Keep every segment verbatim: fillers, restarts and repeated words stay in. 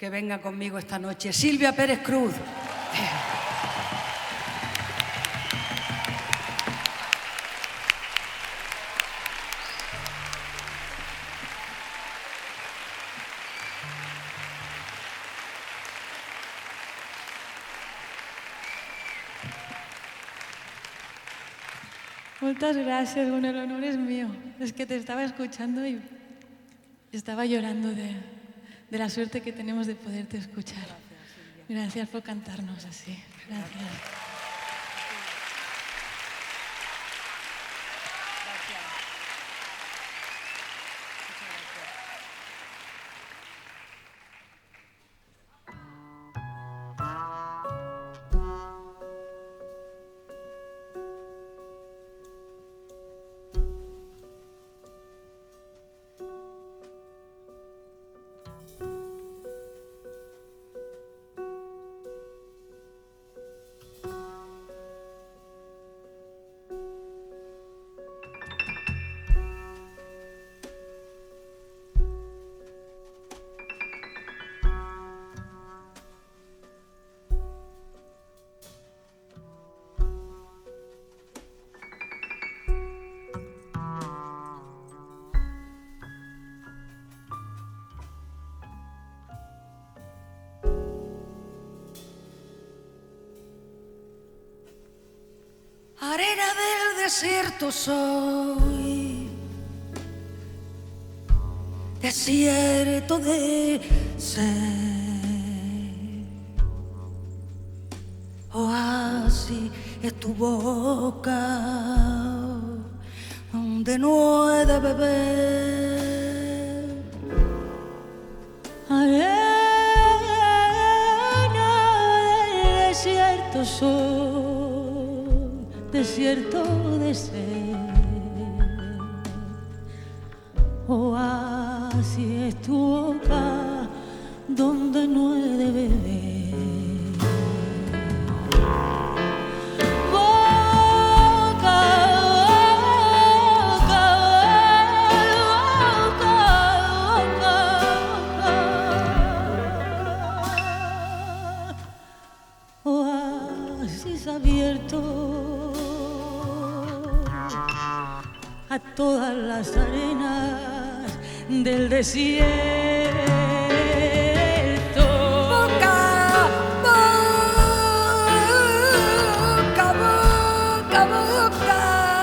que venga conmigo esta noche. Silvia Pérez Cruz. Muchas gracias, bueno, el honor es mío. Es que te estaba escuchando y estaba llorando de, de la suerte que tenemos de poderte escuchar. Gracias, gracias por cantarnos así. Gracias. Arena del desierto soy, desierto de ser, oasis es tu boca donde no he de beber. Arena del desierto soy, desierto de ser, oasis es tu boca donde no he de beber. Boca, boca, boca, boca, oasis abierto a todas las arenas del desierto. Boca, boca, boca, boca,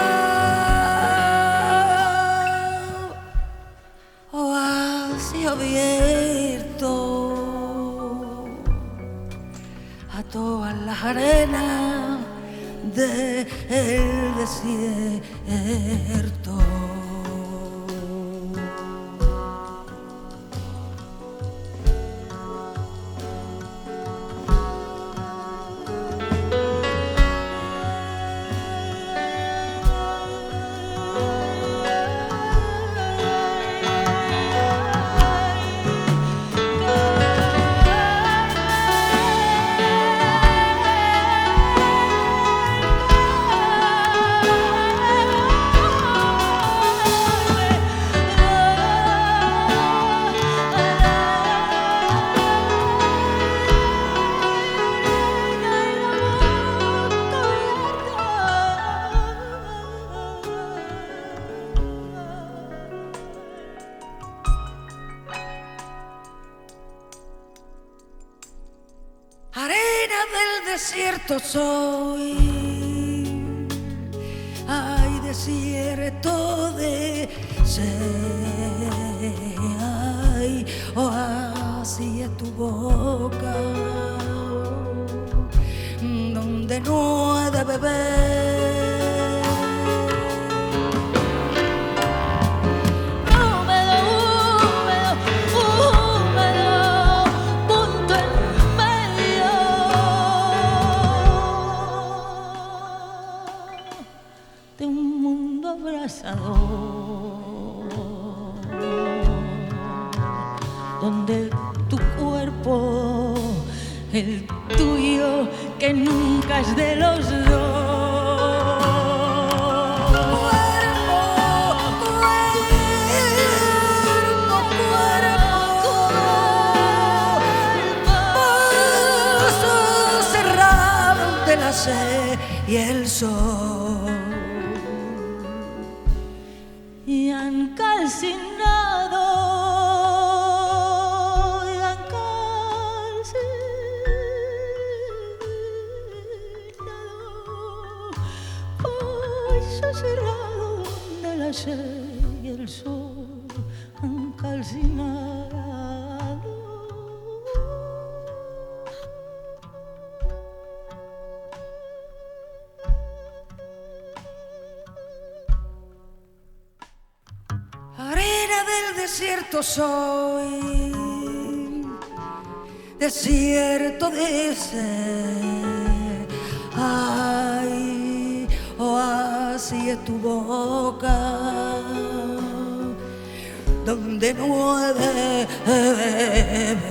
oasis abierto a todas las arenas del desierto. Arena del desierto soy, ay, desierto de ser, ay, oasis es tu boca donde no he de beber. Donde tu cuerpo, el tuyo, que nunca es de los dos. Cuerpo, cuerpo, sed y el sol. Y han calcinado, y han calcinado, pues ha cerrado donde la sed y el sol han calcinado. Arena del desierto soy, desierto de sed. Ay, oasis es tu boca, donde no he de beber.